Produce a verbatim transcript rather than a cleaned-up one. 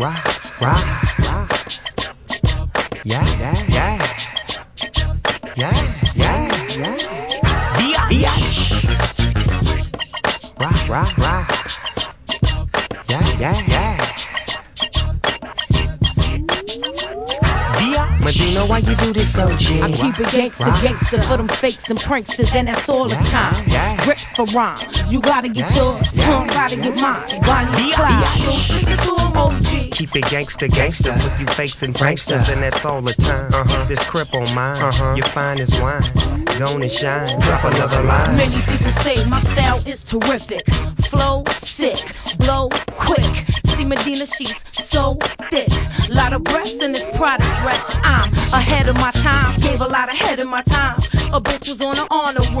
Rock, rock, rock. Yeah, yeah, yeah. Yeah, yeah, yeah. Biatch. Rock, rock, rock. Yeah, yeah, yeah. Medina, why you do this so cheap? I keep it gangster, gangster for them fakes and pranksters, and that's all the time. Rips for rhymes, you gotta get yours, tongue gotta get mine. Bonnie and Clyde, so stick it to 'em, O G. Keep it gangster, gangster with you fakes and pranksters, and that's all the time. Uh-huh. This crip on mine, uh-huh. You're fine as wine. Gone and shine, drop another line. Many people say my style is terrific. Flow sick, blow quick. See Medina, she's so thick. Lot of breasts in this Prada dress. I'm ahead of my time, gave a lot of head in my time. A bitch was on the honor roll.